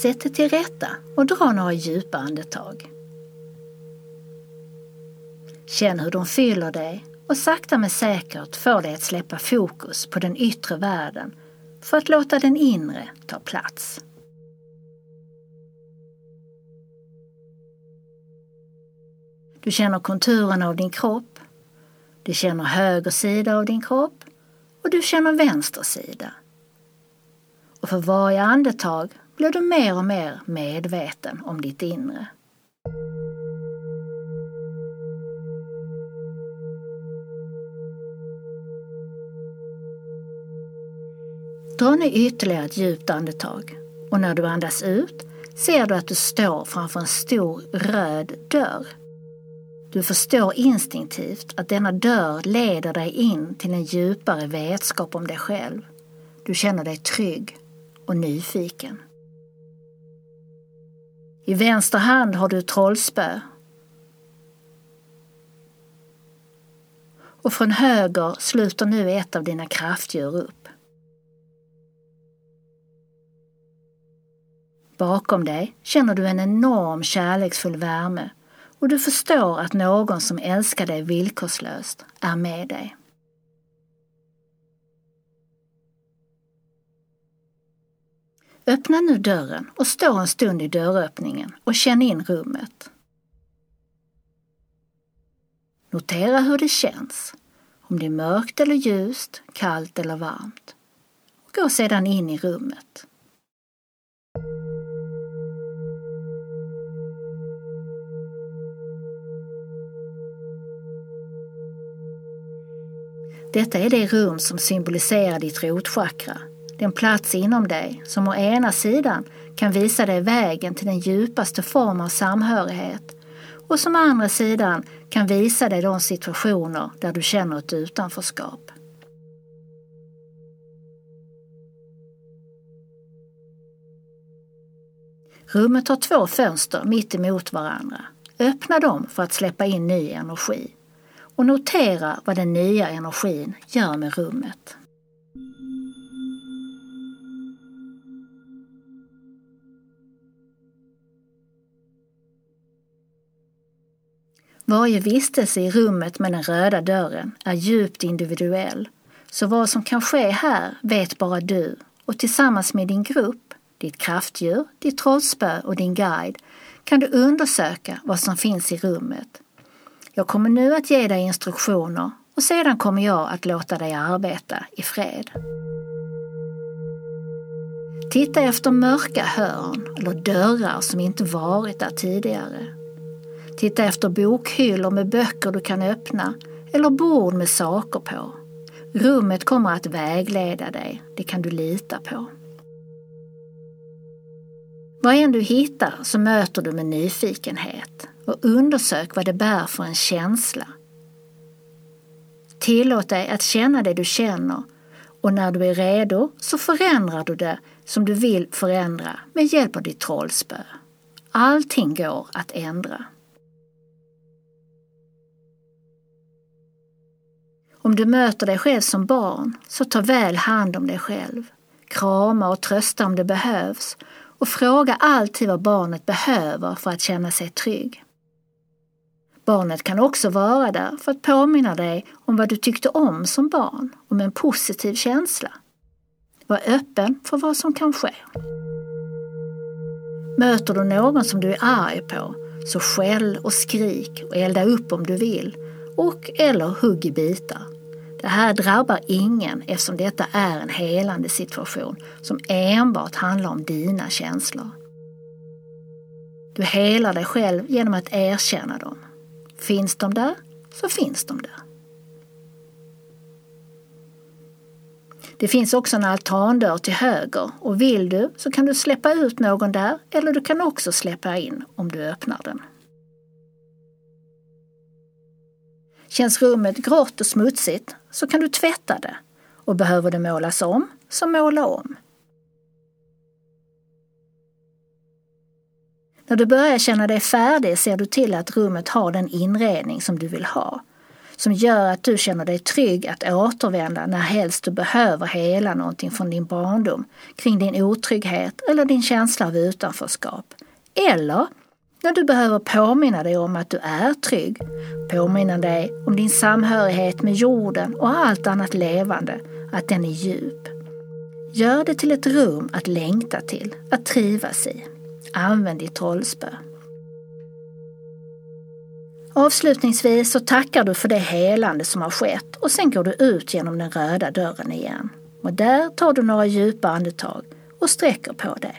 sätt dig till rätta och dra några djupa andetag. Känn hur de fyller dig och sakta men säkert får dig att släppa fokus på den yttre världen för att låta den inre ta plats. Du känner konturerna av din kropp, du känner höger sida av din kropp och du känner vänster sida. Och för varje andetag blir du mer och mer medveten om ditt inre. Dra nu ytterligare ett djupt andetag och när du andas ut ser du att du står framför en stor röd dörr. Du förstår instinktivt att denna dörr leder dig in till en djupare vetskap om dig själv. Du känner dig trygg och nyfiken. I vänster hand har du ett trollspö. Och från höger sluter nu ett av dina kraftdjur upp. Bakom dig känner du en enorm kärleksfull värme och du förstår att någon som älskar dig villkorslöst är med dig. Öppna nu dörren och stå en stund i dörröppningen och känn in rummet. Notera hur det känns, om det är mörkt eller ljust, kallt eller varmt. Gå sedan in i rummet. Detta är det rum som symboliserar ditt rotchakra, den plats inom dig som å ena sidan kan visa dig vägen till den djupaste form av samhörighet och som å andra sidan kan visa dig de situationer där du känner ett utanförskap. Rummet har 2 fönster mitt emot varandra. Öppna dem för att släppa in ny energi. Och notera vad den nya energin gör med rummet. Varje vistelse i rummet med den röda dörren är djupt individuell, så vad som kan ske här vet bara du och tillsammans med din grupp, ditt kraftdjur, ditt trollspö och din guide kan du undersöka vad som finns i rummet. Jag kommer nu att ge dig instruktioner och sedan kommer jag att låta dig arbeta i fred. Titta efter mörka hörn eller dörrar som inte varit där tidigare. Titta efter bokhyllor med böcker du kan öppna eller bord med saker på. Rummet kommer att vägleda dig, det kan du lita på. Vad än du hittar så möter du med nyfikenhet och undersök vad det bär för en känsla. Tillåt dig att känna det du känner och när du är redo så förändrar du det som du vill förändra med hjälp av ditt trollspö. Allting går att ändra. Om du möter dig själv som barn så ta väl hand om dig själv. Krama och trösta om det behövs och fråga alltid vad barnet behöver för att känna sig trygg. Barnet kan också vara där för att påminna dig om vad du tyckte om som barn, om en positiv känsla. Var öppen för vad som kan ske. Möter du någon som du är arg på så skäll och skrik och elda upp om du vill och eller hugg i bitar. Det här drabbar ingen eftersom detta är en helande situation som enbart handlar om dina känslor. Du helar dig själv genom att erkänna dem. Finns de där så finns de där. Det finns också en altandörr till höger och vill du så kan du släppa ut någon där eller du kan också släppa in om du öppnar den. Känns rummet grått och smutsigt så kan du tvätta det och behöver det målas om så måla om. När du börjar känna dig färdig ser du till att rummet har den inredning som du vill ha. som gör att du känner dig trygg att återvända när helst du behöver hela någonting från din barndom kring din otrygghet eller din känsla av utanförskap. Eller när du behöver påminna dig om att du är trygg, påminna dig om din samhörighet med jorden och allt annat levande, att den är djup. Gör det till ett rum att längta till, att trivas i. Använd ditt trollspö. Avslutningsvis så tackar du för det helande som har skett och sen går du ut genom den röda dörren igen. Och där tar du några djupa andetag och sträcker på dig.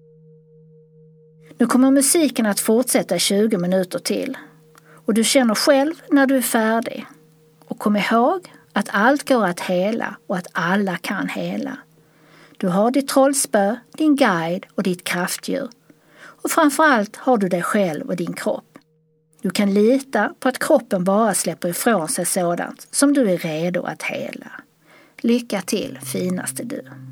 Nu kommer musiken att fortsätta 20 minuter till och du känner själv när du är färdig. Och kom ihåg att allt går att hela och att alla kan hela. Du har ditt trollspö, din guide och ditt kraftdjur. Och framförallt har du dig själv och din kropp. Du kan lita på att kroppen bara släpper ifrån sig sådant som du är redo att hela. Lycka till, finaste du!